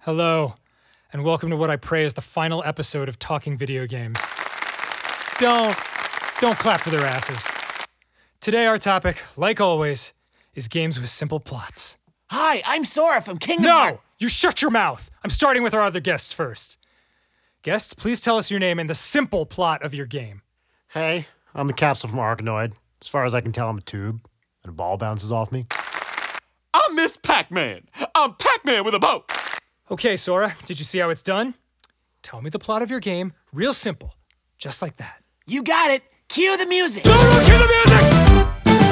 Hello, and welcome to what I pray is the final episode of Talking Video Games. Don't clap for their asses. Today our topic, like always, is games with simple plots. Hi, I'm Sora from Kingdom No! Hearts. You shut your mouth! I'm starting with our other guests first. Guests, please tell us your name and the simple plot of your game. Hey, I'm the capsule from Arkanoid. As far as I can tell, I'm a tube, and a ball bounces off me. I'm Miss Pac-Man. I'm Pac-Man with a boat. Okay, Sora, did you see how it's done? Tell me the plot of your game, real simple, just like that. You got it. Cue the music. No, cue the music!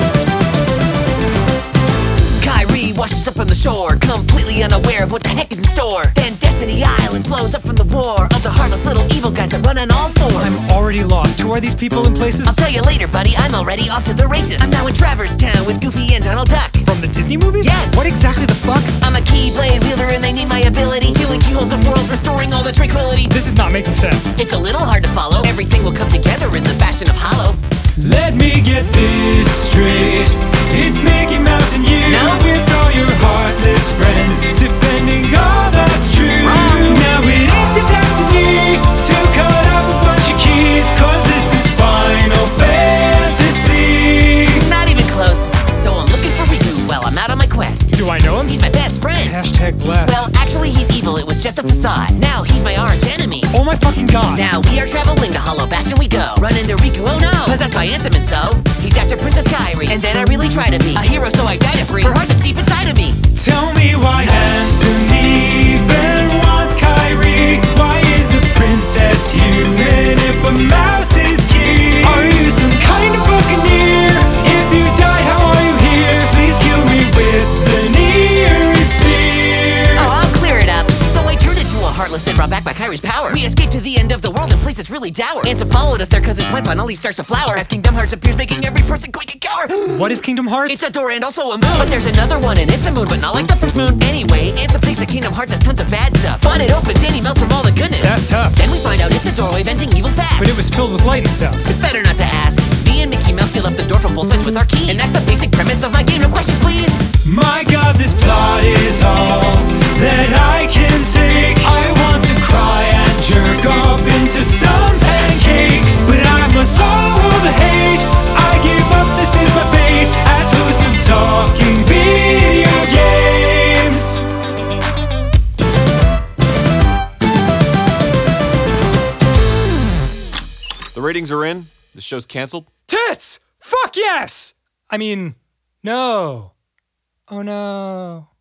Kyrie washes up on the shore, completely unaware of what the heck is in store. Then Destiny Island blows up from the war of the heartless little evil guys that run on all fours. I'm already lost. Who are these people and places? I'll tell you later, buddy. I'm already off to the races. I'm now in Traverse Town with Goofy and Donald Duck. From the Disney movies? Yes. What exactly the fuck? I'm a Keyblade wielder and they need my ability. Sealing keyholes of worlds, restoring all the tranquility. This is not making sense. It's a little hard to follow. Everything will come together in the fashion of Hollow. Let me get this straight. It's Mickey Mouse and you No. with all your heartless friends, defending all that's true. Wrong. Now it is your destiny to cut up a bunch of keys, cause this is Final Fantasy. Not even close. So I'm looking for Riku while I'm out on my quest. Do I know him? He's my best friend. Hashtag blessed. Well, actually, he's evil. It was just a facade. Now he's my arch enemy. Oh my fucking god. Now we are traveling to Hollow Bastion we go. Run into Riku, oh no! Possessed by Ansem and so he's after Princess Kyrie. And then I really try to be a hero, so I die to free her heart that's deep inside of me. Tell me why Ansem even wants Kyrie. Why is the princess human if a mouse is king? Are you some kind of buccaneer? If you die, how are you here? Please kill me with the nearest spear. Oh, I'll clear it up. So I turned into a heartless that brought back my Kyrie's power. We escaped to the end of the world in places really dour. Ansem followed us there cause his plant finally starts to flower. As Kingdom Hearts appears, making every person quake and cower. What is Kingdom Hearts? It's a door and also a moon. But there's another one and it's a moon, but not like the first moon. Anyway, Ansem thinks the Kingdom Hearts has tons of bad stuff. But it opens and he melts from all the goodness. That's tough. Then we find out it's a doorway venting evil fast. But it was filled with light and stuff. It's better not to ask. Me and Mickey Mouse seal up the door from both sides with our keys. And that's the basic premise of my game. No questions, please. My god, this plot is all that I can take. I want to cry and jerk off into some pancakes, but I must swallow all the hate. I give up, this is my fate as host of Talking Video Games. The ratings are in. The show's canceled. Tits! Fuck yes! I mean, no. Oh no.